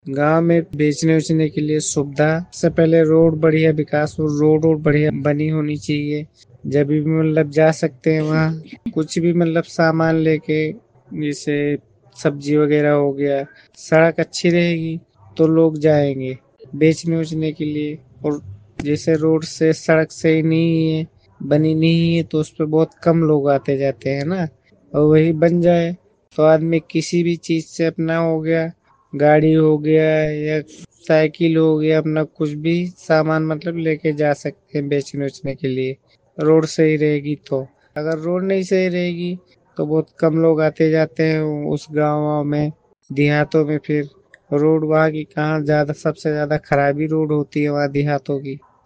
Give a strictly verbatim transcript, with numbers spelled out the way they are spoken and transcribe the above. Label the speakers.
Speaker 1: गांव में बेचने उचने के लिए सुविधा से पहले रोड बढ़िया विकास हो, रोड रोड बढ़िया बनी होनी चाहिए। जब भी मतलब जा सकते हैं वहाँ कुछ भी मतलब सामान लेके, जैसे सब्जी वगैरह हो गया, सड़क अच्छी रहेगी तो लोग जाएंगे बेचने उचने के लिए। और जैसे रोड से सड़क सही नहीं है, बनी नहीं है, तो उस पे बहुत कम लोग आते जाते हैं ना। और वही बन जाए तो आदमी किसी भी चीज से अपना हो गया, गाड़ी हो गया या साइकिल हो गया, अपना कुछ भी सामान मतलब लेके जा सकते हैं बेचने उचने के लिए। रोड सही रहेगी तो। अगर रोड नहीं सही रहेगी तो बहुत कम लोग आते जाते हैं उस गाँव में, देहातों में। फिर रोड वहाँ की कहाँ ज्यादा सबसे ज्यादा खराबी रोड होती है वहाँ देहातों की।